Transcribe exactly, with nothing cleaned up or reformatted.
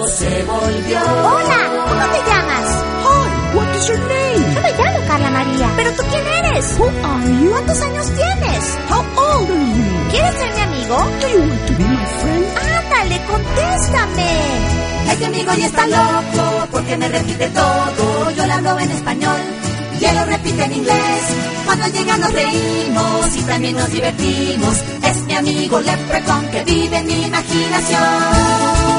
loco se volvió. Hola, ¿cómo te llamas? Hi, what is your name? Yo me llamo Carla María. ¿Pero tú quién eres? Who are you? ¿Cuántos años tienes? How old are you? ¿Quieres ser mi amigo? Do you want to be my friend? Ándale, contéstame. Este amigo ya está loco porque me repite todo. Yo le hablo en español y él lo repite en inglés. Cuando llega nos reímos y también nos divertimos. Es mi amigo Leprechaun que vive en mi imaginación.